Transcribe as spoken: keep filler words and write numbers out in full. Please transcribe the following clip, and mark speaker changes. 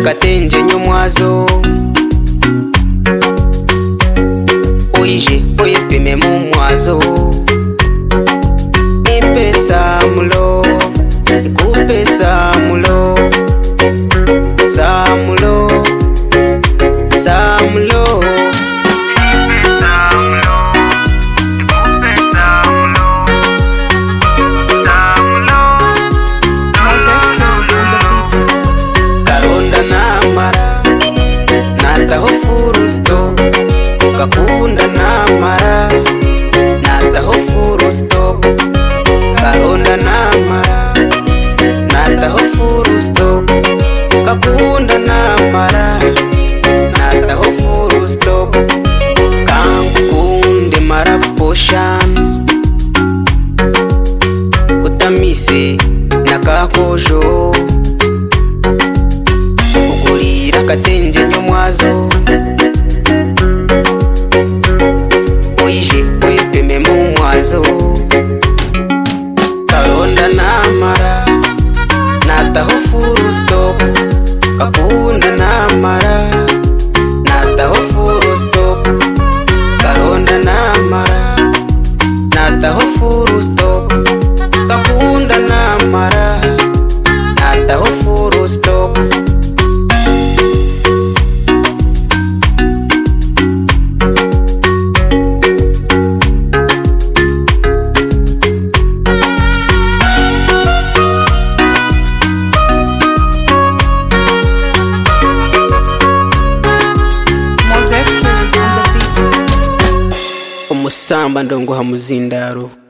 Speaker 1: katenje nyomwazo oije oyepime mu mwazo nipesa mulo ikupesa mulo samulo samulo nataho full stop kakunda namara nataho full stop karonda namara nataho full stop kakunda namara nataho full stop kankunde mara potion kutamise nakakojo ukulira katenje nyomwazo oije oyepime mu mwazo karonda namara nataho full stop kakunda namara nataho full stop karonda namara nataho full stop kakunda namara nataho full stop Musamba ndongo hamuzindaro.